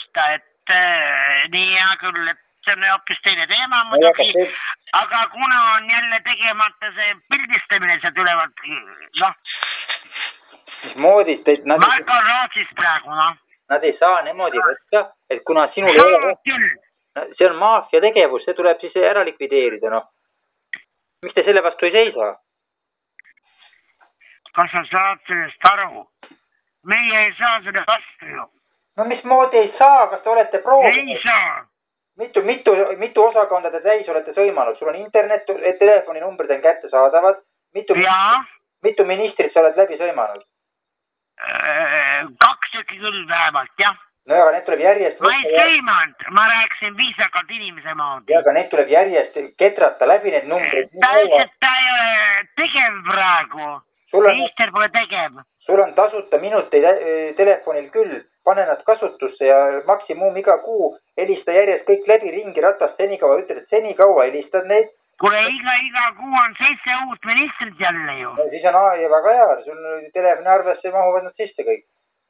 vasta, et nii hea küll, et see on hoopis teine teema muidugi, aga kuna on jälle tegemata see pildistamine sealt ülevalt, noh. Mismoodi teid... Marko on Rootsist praegu, noh. Nad ei saa niimoodi võtta, et kuna sinul ei ole... See on maafia tegevus, see tuleb siis ära likvideerida, noh. Miks te selle vastu ei seisa? Kas sa saad sellest aru? Meie ei saa selle vastu ju. No mismoodi ei saa, kas te olete proovinud? Ei saa. Mitu osakonda te täis olete sõimanud? Sul on internet, telefoninumbrid on kätte saadavad. Mitu ministrit sa oled läbi sõimanud? 2 tükki küll vähemalt, jah. No aga need tuleb järjest... Ma ei sõimanud, ma rääkisin viisakalt inimese moodi. Ja aga need tuleb järjest ketrata läbi need numbrid. Ta ei ole tegev praegu. Minister pole tegev. Sul on tasuta minuteid telefonil küll. Pane nad kasutusse ja maksimum iga kuu helista järjest kõik läbi ringi ratast senikaua. Ütled, et senikaua helistad neid. Kuule, iga kuu on 7 uut ministrit jälle ju. No, siis on väga hea. Sul telefoni arvesse mahuvad nad sisse kõik.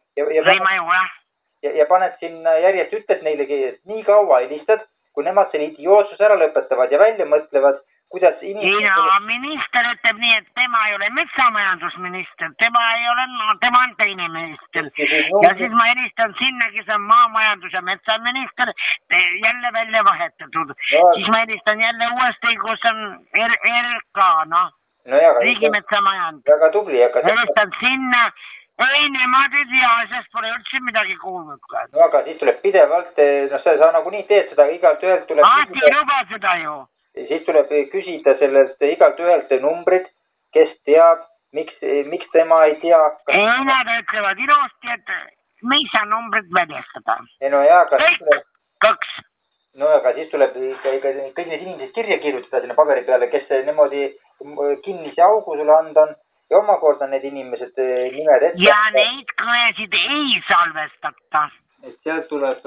Ja paned sinna järjest, ütled neilegi, et nii kaua helistad, kui nemad selle idiootsuse ära lõpetavad ja välja mõtlevad, kuidas minister ütleb nii, et tema ei ole metsamajandusminister, tema on teine minister. Ja siis ma helistan sinna, kes on maamajandus- ja metsaminister, jälle välja vahetatud. Siis ma helistan jälle uuesti, kus on RK, noh, riigimetsamajandus. Väga tubli. Helistan sinna. Ei, nemad ei tea, sest pole üldse midagi kuulnud. No aga siis tuleb pidevalt, sa nagu nii teed seda, igalt ühelt tuleb... Aati ei luba seda ju. Siis tuleb küsida sellest igalt ühelt numbrit, kes teab, miks tema ei tea. Ei, nad ütlevad ilusti, et me ei saa numbrit väljastada. No jaa, aga... Kõik 2. No aga siis tuleb kõik need inimesed kirja kirjutada sinna paberi peale, kes niimoodi kinnise augu sulle anda on. Ja omakorda need inimesed nimed ette... Ja neid kõnesid ei salvestata. Sealt tuleb...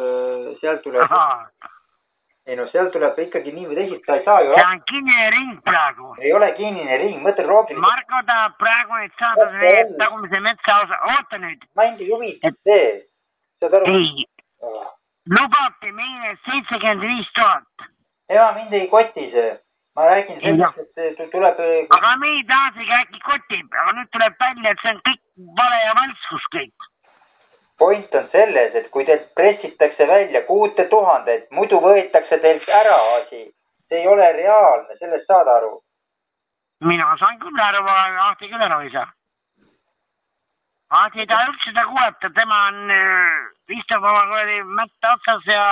Ei no seal tuleb ikkagi nii või teisest, ta ei saa ju... See on kinnine ring praegu. Ei ole kinnine ring, mõtle Rootsi... Marko tahab praegu nüüd saada see tagumise metsa osa. Oota nüüd. Ma ei juvitud see. Ei. Lubati meile 75 000. Ema, mind ei koti see. Ma räägin sellest, et tuleb... Aga me ei taasigi äkki kotib, aga nüüd tuleb välja, et see on kõik vale ja valskus kõik. Point on selles, et kui teilt pressitakse välja 6000, muidu võetakse teilt ära asi. See ei ole reaalne, sellest saad aru. Mina saan küll aru, aga Ahti küll aru ei saa. Ahti ei taha üldse seda kuulata, tema on istub oma mätta otsas ja...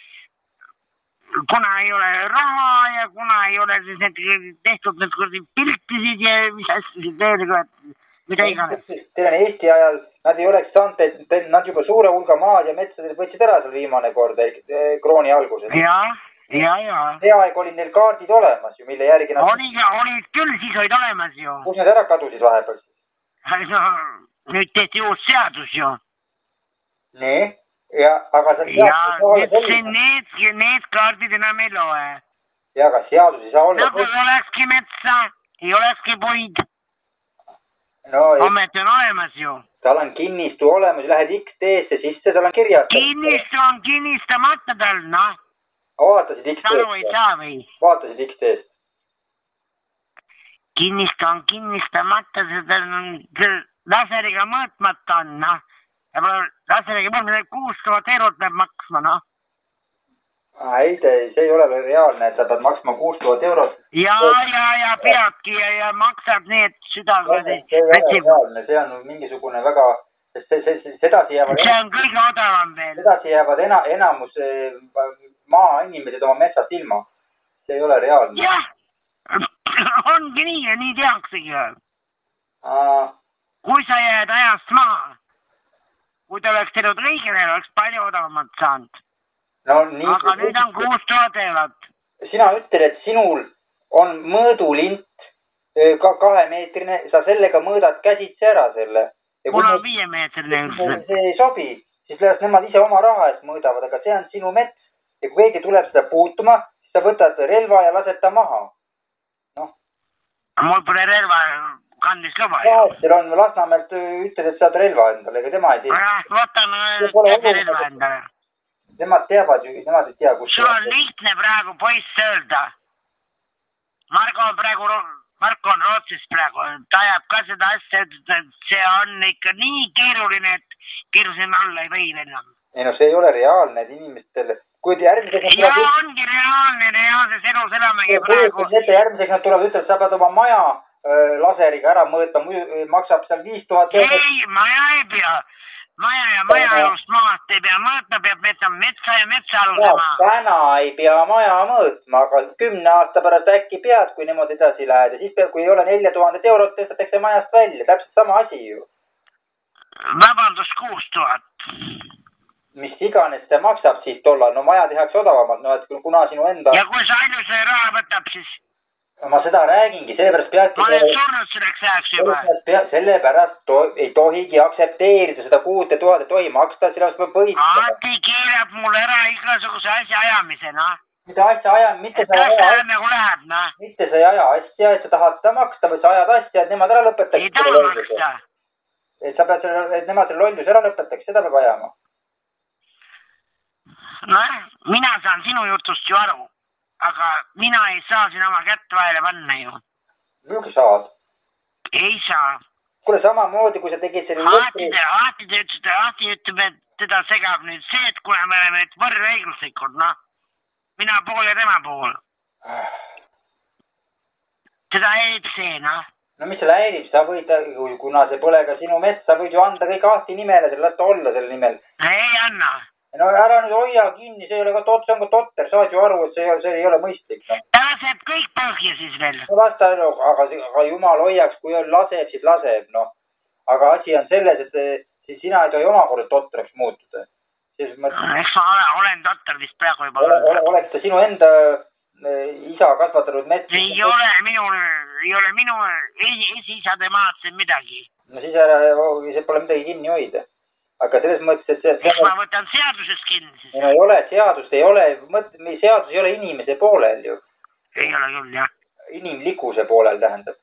Kuna ei ole raha ja kuna ei ole siis tehtud need piltisid ja mis asjasid veel, mida iganes. Teil on Eesti ajal, nad ei oleks saanud, et nad juba suure hulga maad ja metsadel võtsid ära seal viimane kord krooni alguses. Ja. See aeg olid neil kaardid olemas ju, mille järgi nad... Olid küll, siis olid olemas ju. Kus need ära kadusid vahepeal? No, nüüd tehti uus seadus ju. Nii? Ja, aga need kaardid enam ei loe. Ja, aga seadus ei saa olla... Nagu ei olekski metsa, ei olekski puid. No, Ometi on olemas ju. Tal on kinnistu olemas, lähed XT-sse sisse, tal on kirjas. Kinnistu on kinnistamata tal, noh. Vaatasid XT-st? Aru ei saa või? Vaatasid XT-st? Kinnistu on kinnistamata, see laseriga mõõtmata on, noh. Ja laseriga mõõtmata 6000 eurot peab maksma, noh. Ei, see ei ole reaalne, et sa pead maksma 6000 eurot. Ja peabki ja maksab nii, et süda... See ei ole reaalne, see on mingisugune väga... Sedasi jäävad... See on kõige odavam veel. Sedasi jäävad enamus maainimesed oma metsast ilma. See ei ole reaalne. Jah, ongi nii ja nii tehaksegi. Kui sa jääd ajast maha, kui ta oleks teinud riigile, oleks palju odavamalt saanud. No, aga nüüd on 6000 eurot. Sina ütled, et sinul on mõõdulint 2-meetrine, sa sellega mõõdad käsitsi ära selle. Mul on 5-meetrine üldse. See ei sobi, siis nemad ise oma raha eest mõõdavad, aga see on sinu mets. Ja kui keegi tuleb seda puutuma, siis sa võtad relva ja lased ta maha. No. Mul pole relva kandmisluba. Teil on Lasnamäelt ütled, et saad relva endale, ega tema ei tea. Võtan relva endale. Nemad teavad ju, nemad ei tea, kus. sul on lihtne praegu poiss öelda. Marko on Rootsis praegu, ta ajab ka seda asja, et see on ikka nii keeruline, et keerulisema alla ei või enam. Ei no see ei ole reaalne, et inimestele, kui järgmiseks... Ja ongi reaalne, reaalses elus elamegi praegu. Järgmiseks nad tulevad, ütlevad, sa pead oma maja laseriga ära mõõta, maksab seal 5000 eurot. Ei, maja ei pea. Maja-alust maast ei pea mõõtma, peab metsa ja metsa-aluse maa. Täna ei pea maja mõõtma, aga 10 aasta pärast äkki pead, kui niimoodi edasi lähed. Ja siis peab, kui ei ole 4000 eurot, tõstetakse majast välja. Täpselt sama asi ju. Vabandust, 6000. Mis iganes see maksab siis tollal. No maja tehakse odavamalt, no et kuna sinu enda... Ja kui sa ainult selle raha võtab, siis... Ma seda räägingi, sellepärast peadki... Ma olen surnud selleks ajaks juba. Sellepärast ei tohigi aktsepteerida seda 6000, ei tohi maksta, sellest peab võitma. Aati keerab mulle ära igasuguse asja ajamisena. Mida asja ajam, mitte sa ei aja asja, et sa tahad seda maksta või sa ajad asja, et nemad ära lõpetaks. Ei taha maksta. Et sa pead selle, et nemad selle lollus ära lõpetaks, seda peab ajama. Noh, mina saan sinu jutust ju aru. Aga mina ei saa siin oma kätt vahele panna ju. Muidugi saad. Ei saa. Kuule, samamoodi, kui sa tegid selle... Aati ütleb, et teda segab nüüd see, et kuna me oleme nüüd võrreegluslikud, noh. Mina pool ja tema pool. Teda häirib see, noh. No mis selle häirib? Sa võid, kuna see pole ka sinu mets, sa võid ju anda kõik Aati nimele, lasta olla selle nimel. Ei anna. No ära nüüd hoia kinni, see ei ole ka see on ka totter, saad ju aru, et see ei ole mõistlik. No. Ta laseb kõik põhja siis veel. No lasta, aga jumal hoiaks, kui laseb, siis laseb, noh. Aga asi on selles, et siis sina ei tohi omakorda tottraks muutuda. Eks ma olen totter vist praegu juba. Oleks ta sinu enda isa kasvatatud mets? Ei ole minu esiisade maad siin midagi. No siis pole midagi kinni hoida. Aga selles mõttes, et see... Eks ma võtan seadusest kinni siis. No ei ole, seadust ei ole, seadus ei ole inimese poolel ju. Ei ole küll, jah. Inimlikkuse poolel tähendab.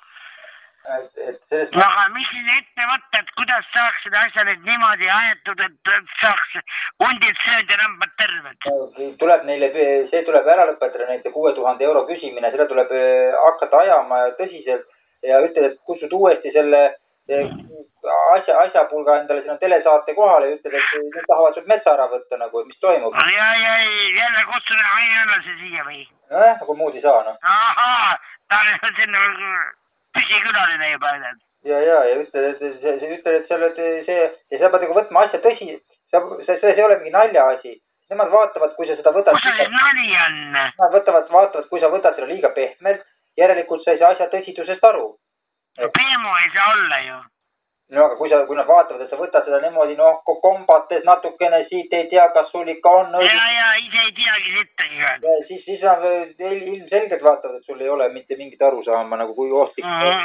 No aga mis siin ette võtta, et kuidas saaks seda asja nüüd niimoodi aetud, et saaks hundid sööd ja lambad terved? Tuleb neile, see tuleb ära lõpetada, näite 6000 euro küsimine, seda tuleb hakata ajama tõsiselt ja ütled, et kutsud uuesti selle asjapulga endale sinna telesaate kohale ja ütled, et nüüd tahavad sult metsa ära võtta nagu, mis toimub. Ja jälle kutsun jälle see siia või? Nagu muud ei saa, noh. Ahaa, ta on sinna püsikülaline juba. Ja ütled, et sa oled see, ja sa pead nagu võtma asja tõsi, see ei ole mingi nalja asi. Nemad vaatavad, kui sa seda võtad... Kus see nali on? Nad vaatavad, kui sa võtad seda liiga pehmelt, järelikult sa ei saa asja tõsidusest aru. Peemu ei saa olla ju. No aga kui nad vaatavad, et sa võtad seda niimoodi, kombates natukene siit ei tea, kas sul ikka on... Ja, ise ei teagi sittagi. Siis nad ilmselgelt vaatavad, et sul ei ole mitte mingit arusaama, nagu kui ohtlik.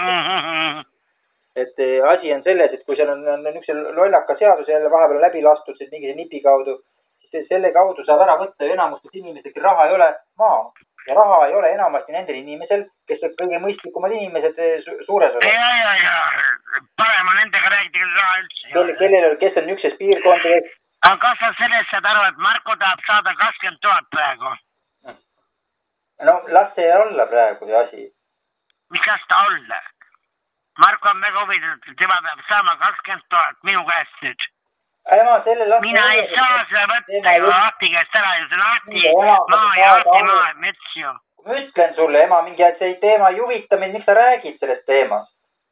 Et asi on selles, et kui seal on niisuguse lollaka seaduse jälle vahepeal läbi lastud, siis mingise nipi kaudu, siis selle kaudu saab ära võtta enamustest inimestest, raha ei ole maa. Ja raha ei ole enamasti nendel inimesel, kes on kõige mõistlikumad inimesed suures osas. Ja, parem on nendega räägida, kellel raha üldse. Kes on niisuguses piirkondades. Aga kas sa sellest saad aru, et Marko tahab saada 20 000 praegu? No las see olla praegu see asi. Mis las ta olla? Marko on väga huvitatud, et tema peab saama 20 000 minu käest nüüd. Mina ei saa seda võtta ju Aati käest ära ju, see on Aati maa ja Aati maa mets ju. Ma ütlen sulle, ema, mingi see teema ei huvita mind, miks sa räägid sellest teemast?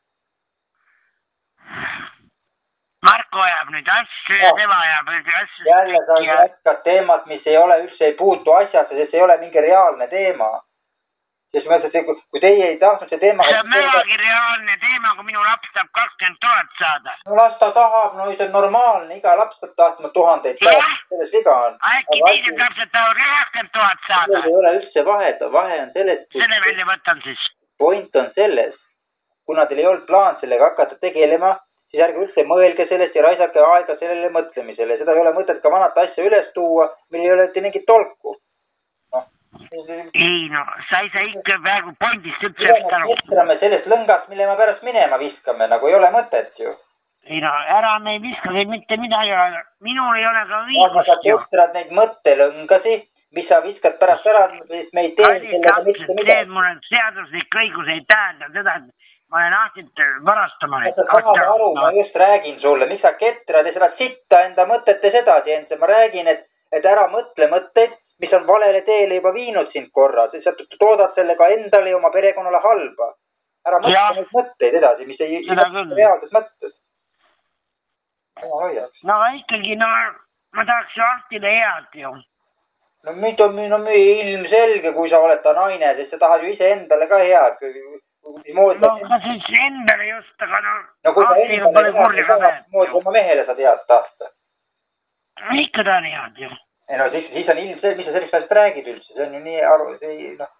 Marko ajab nüüd asju ja tema ajab nüüd asju. Jälle sa jätkad teemat, mis ei ole üldse ei puutu asjasse, sest ei ole mingi reaalne teema. Sest mõttes, kui teie ei tahtnud see teema... See on möögi reaalne teema, kui minu laps tahab 20 000 saada. No las ta tahab, no see on normaalne, iga laps peab tahtma 1000 saada, selles viga on. Äkki teised lapsed tahavad 20 000 saada. Ei ole üldse vahe on selles... Selle välja võtan siis. Point on selles, kuna teil ei olnud plaan sellega hakata tegelema, siis ärge üldse mõelge sellest ja raisake aega sellele mõtlemisele. Seda ei ole mõtet ka vanat asja üles tuua, meil ei ole mingit tolku. Ei no, sa ei saa ikka praegu pointist üldse aru. Kestrame sellest lõngast, mille me pärast minema viskame, nagu ei ole mõtet ju. ei no ära me ei viska neid mitte midagi, minul ei ole ka aga sa õigust ju. ketrad neid mõttelõngasi, mis sa viskad pärast ära, sest me ei tee sellega mitte midagi. See, et mul on seaduslik õigus, ei tähenda seda, et ma olen ahtinud varastama neid. sa saad aru, ma just räägin sulle, miks sa ketrad ja seda sitta enda mõtetes edasi endse. Ma räägin, et ära mõtle mõtteid, mis on valele teele juba viinud sind korra. Sa toodad sellega endale ja oma perekonnale halba. Ära mõtle neid mõtteid edasi, mis ei reaalses mõttes. No ikkagi, no ma tahaks ju ahtile head ju. No ilmselge, kui sa oled ta naine, siis sa tahad ju ise endale ka head. No kas siis endale just, aga no kui sa endale head, moodi oma mehele saad head tahta. Ikka ta on head ju. Ei no siis on ilmselge, mis sa sellist asjast räägid üldse, see on ju nii aru, see noh.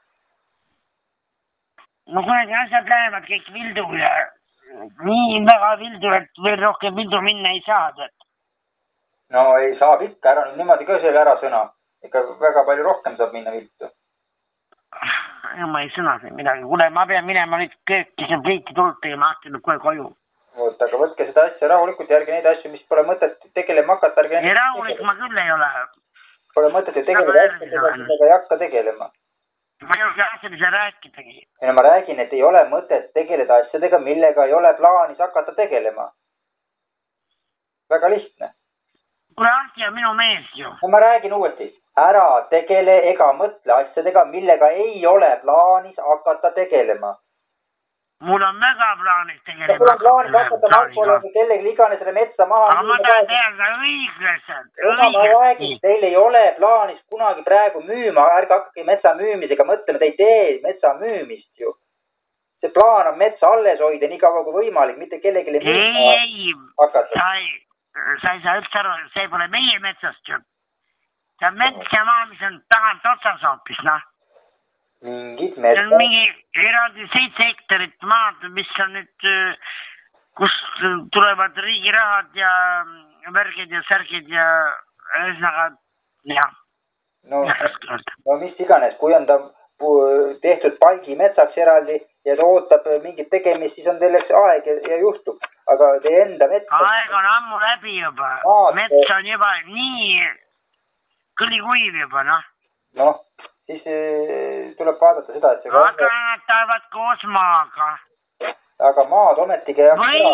No kui need asjad lähevad kõik vildu ja nii väga vildu, et veel rohkem vildu minna ei saa. No ei saab ikka, ära nüüd niimoodi ka selle ära sõna. Ikka väga palju rohkem saab minna viltu. Ja ma ei sõna siin midagi. Kuule, ma pean minema nüüd kööki siin pliiti tuld tegema, ahtinud kohe koju. Oot, aga võtke seda asja rahulikult järgi neid asju, mis pole mõtet tegelema hakata. Ei rahulik ma küll ei ole. Pole mõtet ju tegeleda asjadega, millega ei hakka tegelema. Ma ei ole asjadega rääkidagi. Ja ma räägin, et ei ole mõtet tegeleda asjadega, millega ei ole plaanis hakata tegelema. Väga lihtne. Kuule, Ahti on minu mees ju. No ma räägin uuesti. Ära tegele ega mõtle asjadega, millega ei ole plaanis hakata tegelema. Mul on väga plaanis tegelema. Mul on plaanis hakata Markole või kellegi igane selle metsa maha. Aga ma tahan teha seda õiglaselt. Ma räägin, teil ei ole plaanis kunagi praegu müüma. Ärge hakkagi metsa müümisega mõtlema. Te ei tee metsa müümist ju. See plaan on metsa alles hoida nii kaua kui võimalik, mitte kellelegi hakata. Sa ei saa üldse aru, see pole meie metsast ju. See on mets ja maa, mis on tagant otsas hoopis, noh. Mingid metsad. See on mingi eraldi 7 hektarit maad, mis on nüüd, kus tulevad riigi rahad ja värgid ja särgid ja ühesõnaga, jah. No mis iganes, kui on ta tehtud palgi metsaks eraldi ja ta ootab mingit tegemist, siis on selleks aeg ja juhtub. Aga teie enda mets... Aeg on ammu läbi juba. Mets on juba nii kõlikuiv juba, noh. Noh, siis tuleb vaadata seda, et see... Aga nad tahavad koos maaga. Aga maad ometigi...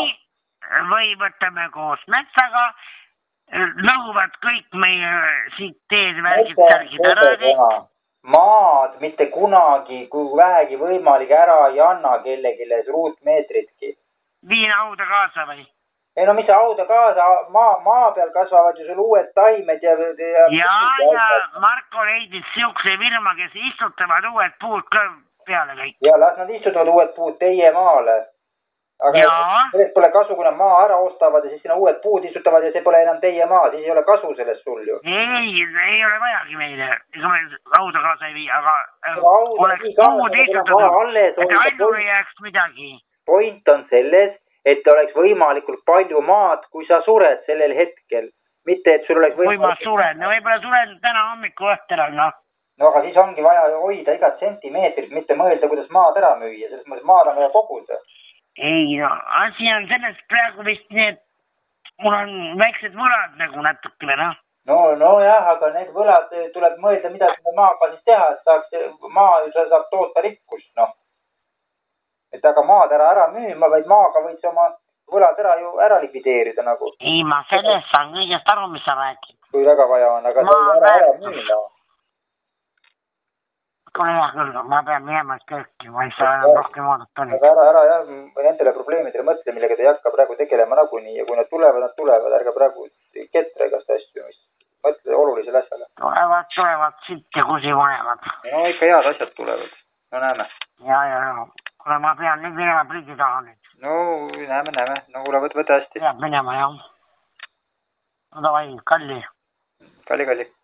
Või võtame koos metsaga, lõhuvad kõik meie siit teed värgid särgid ära. Maad mitte kunagi, kui vähegi võimalik ära ei anna kellegile ruutmeetritki. Viin hauda kaasa või? Ei no mis hauda kaasa, maa peal kasvavad ju sul uued taimed ja... Ja Marko leidis siukse firma, kes istutavad uued puud ka peale kõik. Ja las nad istutavad uued puud teie maale. Aga sellest pole kasu, kui nad maa ära ostavad ja siis sinna uued puud istutavad ja see pole enam teie maa, siis ei ole kasu sellest sul ju. Ei ole vajagi meile, ega me hauda kaasa ei vii, aga oleks puud istutatud, et ainul ei jääks midagi. Point on selles, et oleks võimalikult palju maad, kui sa sured sellel hetkel. Mitte, et sul oleks võimalik... Kui ma suren, no võib-olla suren täna hommiku õhtel, noh. No aga siis ongi vaja hoida igat sentimeetrit, mitte mõelda, kuidas maad ära müüa. Selles mõttes maad on vaja koguda. Ei, no asi on sellest praegu vist nii, et mul on väiksed võlad nagu natukene, noh. No jah, aga need võlad tuleb mõelda, mida selle maaga siis teha, et saaks maa saab toota rikkust, noh. Et aga maad ära müüma, vaid maaga võid sa oma võlad ära likvideerida nagu. Ei, ma sellest saan kõigest aru, mis sa räägid. Kui väga vaja on, aga ära müüma. Kuule jah küll, ma pean minema kööki, ma ei saa enam rohkem oodata. Aga ära jah, nendele probleemidele mõtle, millega te ei hakka praegu tegelema nagunii ja kui nad tulevad, ärge praegu ketra igast asju, mis mõtle olulisele asjale. Tulevad siit ja kusi vanemad. No ikka head asjad tulevad, no näeme. Ja, kuule ma pean nüüd minema pliidi taha nüüd. No näeme, no kuule võta hästi. Peab minema jah. No davai, Kalli. Kalli.